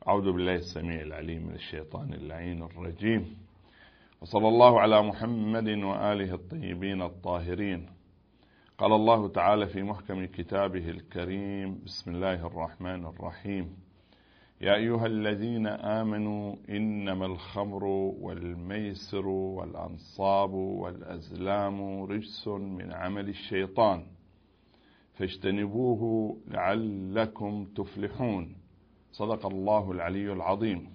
أعوذ بالله السميع العليم من الشيطان اللعين الرجيم، وصلى الله على محمد وآله الطيبين الطاهرين. قال الله تعالى في محكم كتابه الكريم: بسم الله الرحمن الرحيم. يا أيها الذين آمنوا إنما الخمر والميسر والأنصاب والأزلام رجس من عمل الشيطان فاجتنبوه لعلكم تفلحون. صدق الله العلي العظيم.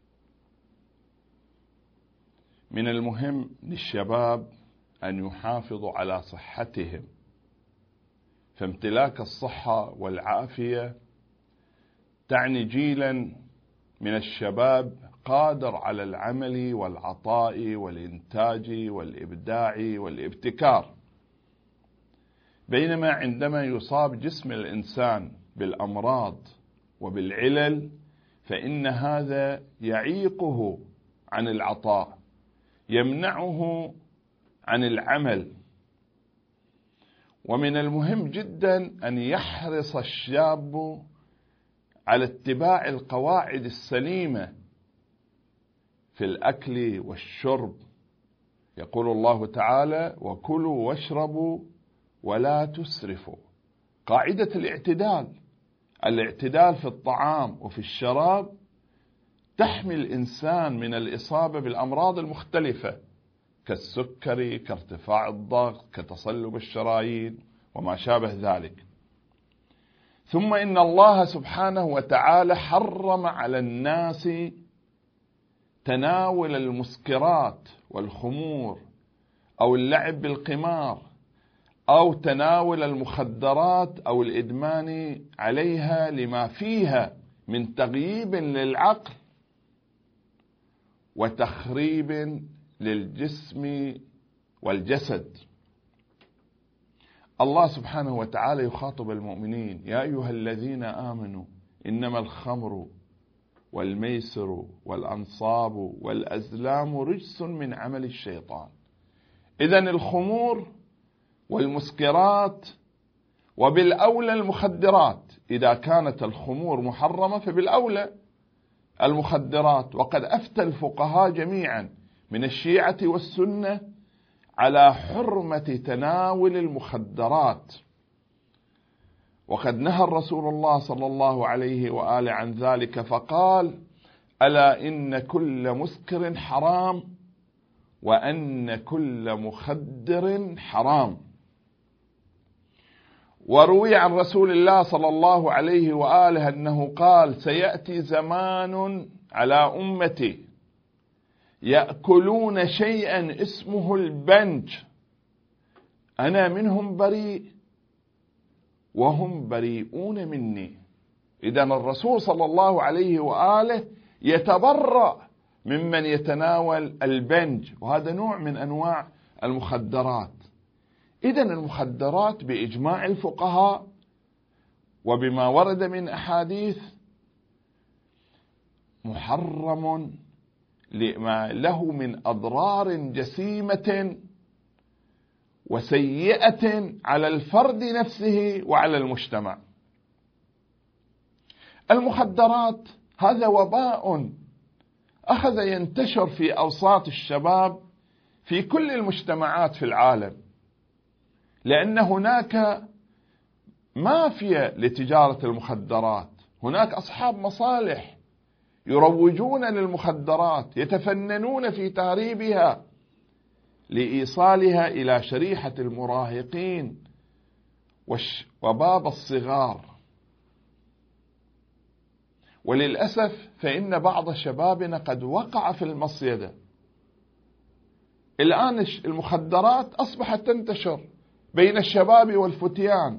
من المهم للشباب أن يحافظوا على صحتهم، فامتلاك الصحة والعافية تعني جيلا من الشباب قادر على العمل والعطاء والإنتاج والإبداع والابتكار، بينما عندما يصاب جسم الإنسان بالأمراض وبالعلل فإن هذا يعيقه عن العطاء، يمنعه عن العمل. ومن المهم جدا أن يحرص الشاب على اتباع القواعد السليمة في الأكل والشرب. يقول الله تعالى: وكلوا واشربوا ولا تسرفوا. قاعدة الاعتدال في الطعام وفي الشراب تحمي الإنسان من الإصابة بالأمراض المختلفة كالسكري، كارتفاع الضغط، كتصلب الشرايين وما شابه ذلك. ثم إن الله سبحانه وتعالى حرم على الناس تناول المسكرات والخمور أو اللعب بالقمار أو تناول المخدرات أو الإدمان عليها لما فيها من تغييب للعقل وتخريب للجسم والجسد. الله سبحانه وتعالى يخاطب المؤمنين: يا أيها الذين آمنوا إنما الخمر والميسر والأنصاب والأزلام رجس من عمل الشيطان. إذن الخمور والمسكرات وبالأولى المخدرات، إذا كانت الخمور محرمة فبالأولى المخدرات. وقد أفتى الفقهاء جميعا من الشيعة والسنة على حرمة تناول المخدرات، وقد نهى الرسول الله صلى الله عليه وآله عن ذلك فقال: ألا إن كل مسكر حرام وأن كل مخدر حرام. وروي عن رسول الله صلى الله عليه وآله أنه قال: سيأتي زمان على أمتي يأكلون شيئا اسمه البنج، أنا منهم بريء وهم بريئون مني. إذن الرسول صلى الله عليه وآله يتبرأ ممن يتناول البنج، وهذا نوع من أنواع المخدرات. إذن المخدرات بإجماع الفقهاء وبما ورد من أحاديث محرم لما له من أضرار جسيمة وسيئة على الفرد نفسه وعلى المجتمع. المخدرات هذا وباء أخذ ينتشر في أوساط الشباب في كل المجتمعات في العالم، لأن هناك مافيا لتجارة المخدرات، هناك أصحاب مصالح يروجون للمخدرات، يتفننون في تهريبها لإيصالها إلى شريحة المراهقين وباب الصغار. وللأسف فإن بعض شبابنا قد وقع في المصيدة. الآن المخدرات أصبحت تنتشر بين الشباب والفتيان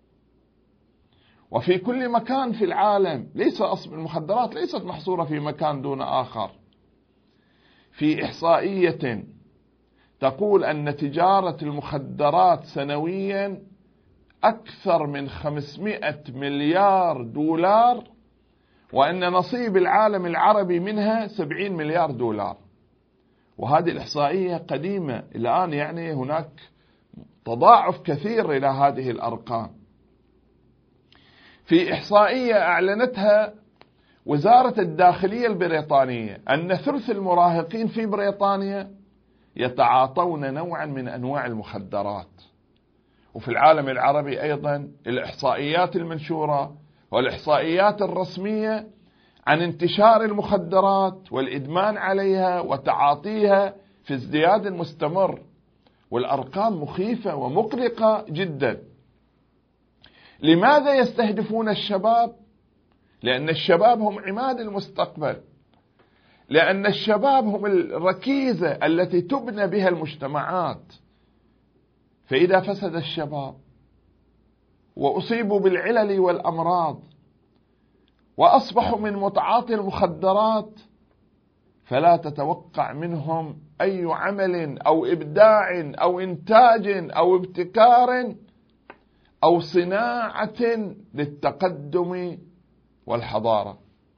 وفي كل مكان في العالم. المخدرات ليست محصورة في مكان دون آخر. في إحصائية تقول أن تجارة المخدرات سنويا أكثر من 500 مليار دولار، وأن نصيب العالم العربي منها 70 مليار دولار. وهذه الإحصائية قديمة الآن، يعني هناك تضاعف كثير إلى هذه الأرقام. في إحصائية أعلنتها وزارة الداخلية البريطانية أن ثلث المراهقين في بريطانيا يتعاطون نوعا من أنواع المخدرات. وفي العالم العربي أيضا الإحصائيات المنشورة والإحصائيات الرسمية عن انتشار المخدرات والإدمان عليها وتعاطيها في ازدياد مستمر، والأرقام مخيفة ومقلقة جدا. لماذا يستهدفون الشباب؟ لأن الشباب هم عماد المستقبل، لأن الشباب هم الركيزة التي تبنى بها المجتمعات. فإذا فسد الشباب وأصيبوا بالعلل والأمراض وأصبحوا من متعاطي المخدرات، فلا تتوقع منهم أي عمل أو إبداع أو إنتاج أو ابتكار أو صناعة للتقدم والحضارة.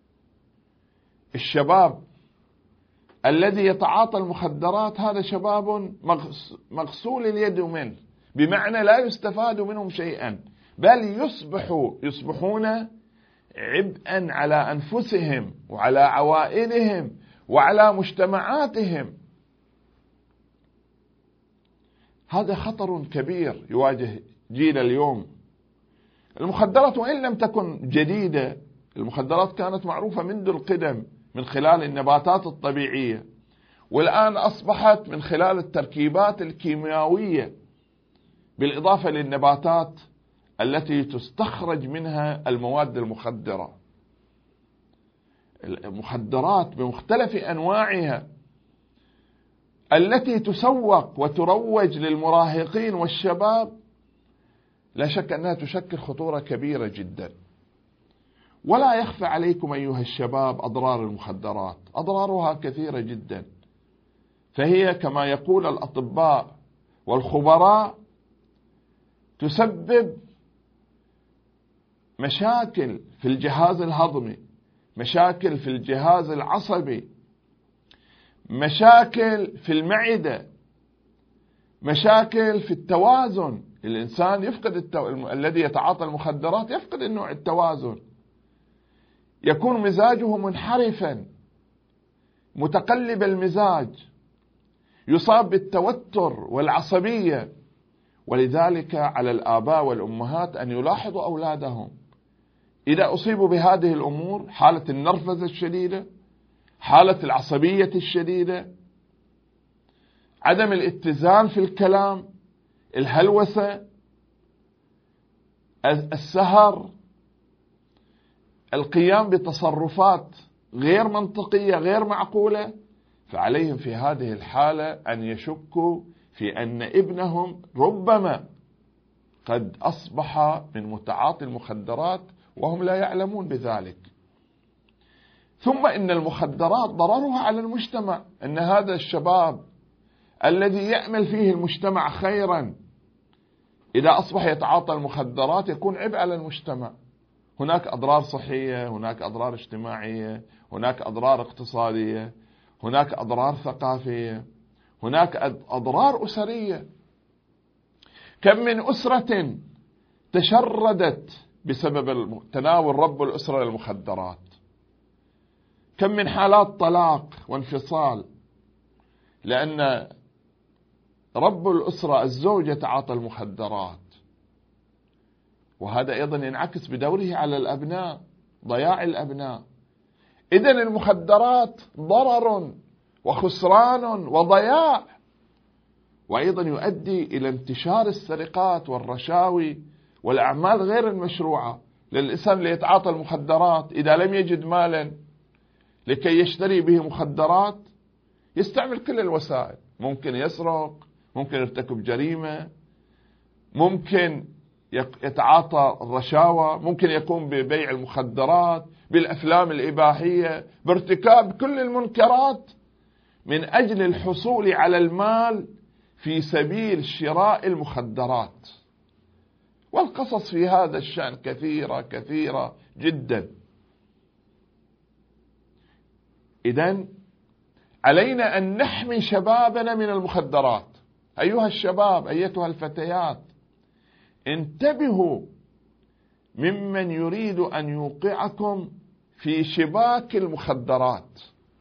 الشباب الذي يتعاطى المخدرات هذا شباب مغسول اليد منه، بمعنى لا يستفاد منهم شيئا، بل يصبحون عبئا على أنفسهم وعلى عوائلهم وعلى مجتمعاتهم. هذا خطر كبير يواجه جيل اليوم. المخدرات وإن لم تكن جديدة، المخدرات كانت معروفة منذ القدم من خلال النباتات الطبيعية، والآن أصبحت من خلال التركيبات الكيميائية بالإضافة للنباتات التي تستخرج منها المواد المخدرة. المخدرات بمختلف أنواعها التي تسوق وتروج للمراهقين والشباب لا شك أنها تشكل خطورة كبيرة جدا. ولا يخفى عليكم أيها الشباب أضرار المخدرات، أضرارها كثيرة جدا، فهي كما يقول الأطباء والخبراء تسبب مشاكل في الجهاز الهضمي، مشاكل في الجهاز العصبي، مشاكل في المعدة، مشاكل في التوازن. الإنسان يفقد الذي يتعاطى المخدرات يفقد النوع التوازن، يكون مزاجه منحرفا متقلب المزاج، يصاب بالتوتر والعصبية. ولذلك على الآباء والأمهات أن يلاحظوا أولادهم إذا أصيبوا بهذه الأمور، حالة النرفزة الشديدة، حالة العصبية الشديدة، عدم الاتزان في الكلام، الهلوسة، السهر، القيام بتصرفات غير منطقية غير معقولة، فعليهم في هذه الحالة أن يشكوا في أن ابنهم ربما قد أصبح من متعاطي المخدرات وهم لا يعلمون بذلك. ثم إن المخدرات ضررها على المجتمع، أن هذا الشباب الذي يأمل فيه المجتمع خيرا إذا أصبح يتعاطى المخدرات يكون عبء على المجتمع. هناك أضرار صحية، هناك أضرار اجتماعية، هناك أضرار اقتصادية، هناك أضرار ثقافية، هناك أضرار أسرية. كم من أسرة تشردت بسبب تناول رب الأسرة للمخدرات، كم من حالات طلاق وانفصال لأن رب الأسرة الزوج يتعاطى المخدرات. وهذا أيضا ينعكس بدوره على الأبناء، ضياع الأبناء. إذن المخدرات ضرر وخسران وضياع، وأيضا يؤدي إلى انتشار السرقات والرشاوي والأعمال غير المشروعة. للإنسان اللي يتعاطى المخدرات إذا لم يجد مالا لكي يشتري به مخدرات يستعمل كل الوسائل، ممكن يسرق، ممكن يرتكب جريمة، ممكن يتعاطى الرشاوى، ممكن يقوم ببيع المخدرات، بالأفلام الإباحية، بارتكاب كل المنكرات من أجل الحصول على المال في سبيل شراء المخدرات. والقصص في هذا الشأن كثيرة جدا. إذن علينا أن نحمي شبابنا من المخدرات. أيها الشباب، أيتها الفتيات، انتبهوا ممن يريد أن يوقعكم في شباك المخدرات.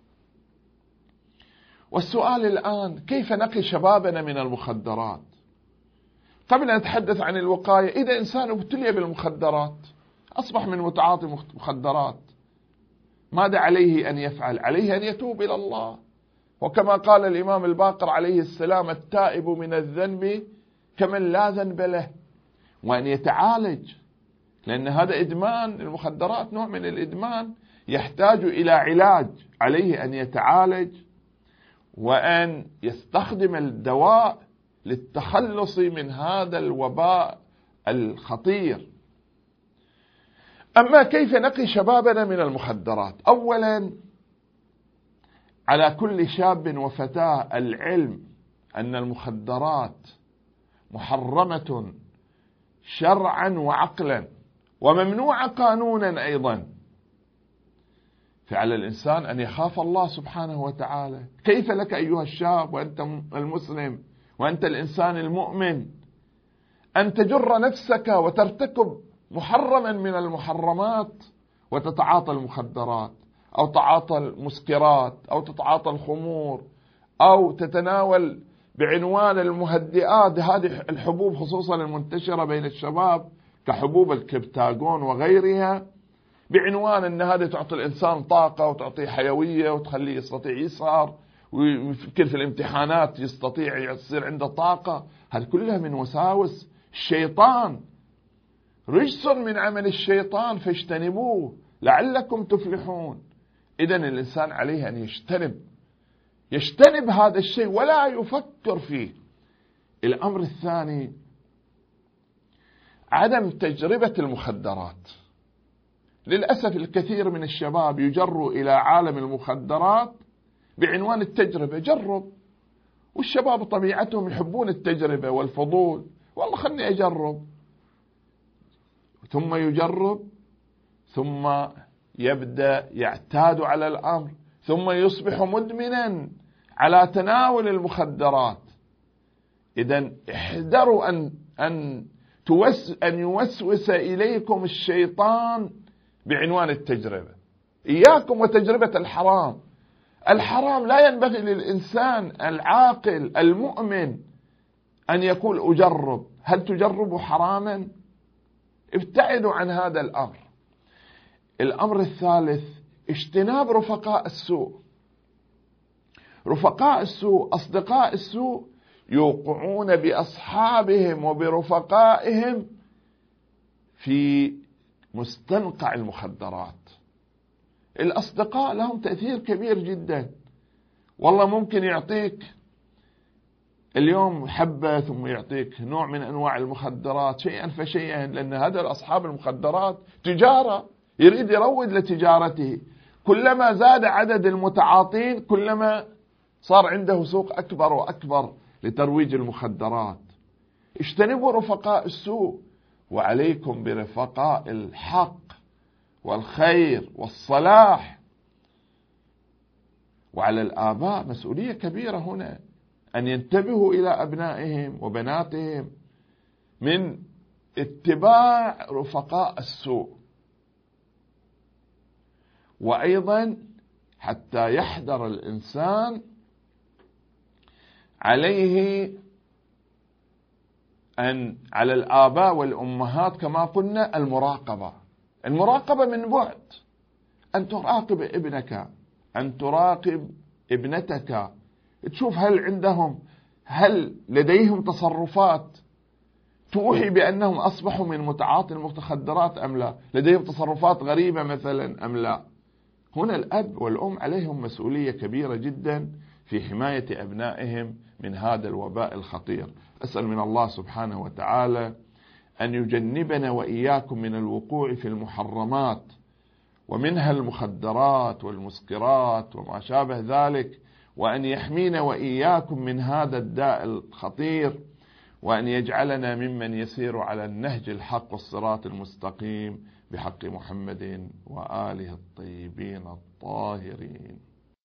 والسؤال الآن كيف نقي شبابنا من المخدرات؟ قبل أن نتحدث عن الوقاية، إذا إنسان ابتلي بالمخدرات أصبح من متعاطي مخدرات، ماذا عليه أن يفعل؟ عليه أن يتوب إلى الله، وكما قال الإمام الباقر عليه السلام: التائب من الذنب كمن لا ذنب له، وأن يتعالج، لأن هذا إدمان المخدرات، نوع من الإدمان يحتاج إلى علاج. عليه أن يتعالج وأن يستخدم الدواء للتخلص من هذا الوباء الخطير. أما كيف نقي شبابنا من المخدرات؟ أولا، على كل شاب وفتاة العلم أن المخدرات محرمة شرعا وعقلا، وممنوعة قانونا أيضا. فعلى الإنسان أن يخاف الله سبحانه وتعالى. كيف لك أيها الشاب وأنت المسلم وأنت الإنسان المؤمن أن تجر نفسك وترتكب محرما من المحرمات وتتعاطى المخدرات، أو تتعاطى المسكرات، أو تتعاطى الخمور، أو تتناول بعنوان المهدئات، هذه الحبوب خصوصا المنتشرة بين الشباب كحبوب الكبتاغون وغيرها، بعنوان أن هذه تعطي الإنسان طاقة وتعطيه حيوية وتخليه يستطيع يسهر، ويفكر في الامتحانات يستطيع يصير عنده طاقة. هذه كلها من وساوس الشيطان، رجس من عمل الشيطان فاجتنبوه لعلكم تفلحون. إذن الإنسان عليه أن يجتنب هذا الشيء ولا يفكر فيه. الأمر الثاني، عدم تجربة المخدرات. للأسف الكثير من الشباب يجروا إلى عالم المخدرات بعنوان التجربة. جرب، والشباب طبيعتهم يحبون التجربة والفضول، والله خلني أجرب، ثم يجرب، ثم يبدأ يعتاد على الأمر، ثم يصبح مدمنا على تناول المخدرات. إذن احذروا أن يوسوس إليكم الشيطان بعنوان التجربة. إياكم وتجربة الحرام. الحرام لا ينبغي للإنسان العاقل المؤمن أن يقول أجرب. هل تجرب حراما؟ ابتعدوا عن هذا الأمر. الأمر الثالث، اجتناب رفقاء السوء. رفقاء السوء، أصدقاء السوء، يوقعون بأصحابهم وبرفقائهم في مستنقع المخدرات. الأصدقاء لهم تأثير كبير جدا. والله ممكن يعطيك اليوم حبة ثم يعطيك نوع من أنواع المخدرات شيئا فشيئا، لأن هذا أصحاب المخدرات تجارة، يريد يروج لتجارته. كلما زاد عدد المتعاطين كلما صار عنده سوق أكبر وأكبر لترويج المخدرات. اجتنبوا رفقاء السوء، وعليكم برفقاء الحق والخير والصلاح. وعلى الآباء مسؤولية كبيرة هنا أن ينتبهوا إلى أبنائهم وبناتهم من اتباع رفقاء السوء. وأيضا حتى يحذر الإنسان، عليه أن على الآباء والأمهات كما قلنا المراقبة من بعد، أن تراقب ابنك، أن تراقب ابنتك، تشوف هل لديهم تصرفات توحي بأنهم أصبحوا من متعاطي المخدرات أم لا، لديهم تصرفات غريبة مثلا أم لا. هنا الأب والأم عليهم مسؤولية كبيرة جدا في حماية أبنائهم من هذا الوباء الخطير. أسأل من الله سبحانه وتعالى أن يجنبنا وإياكم من الوقوع في المحرمات، ومنها المخدرات والمسكرات وما شابه ذلك، وأن يحمينا وإياكم من هذا الداء الخطير، وأن يجعلنا ممن يسير على النهج الحق والصراط المستقيم بحق محمد وآله الطيبين الطاهرين.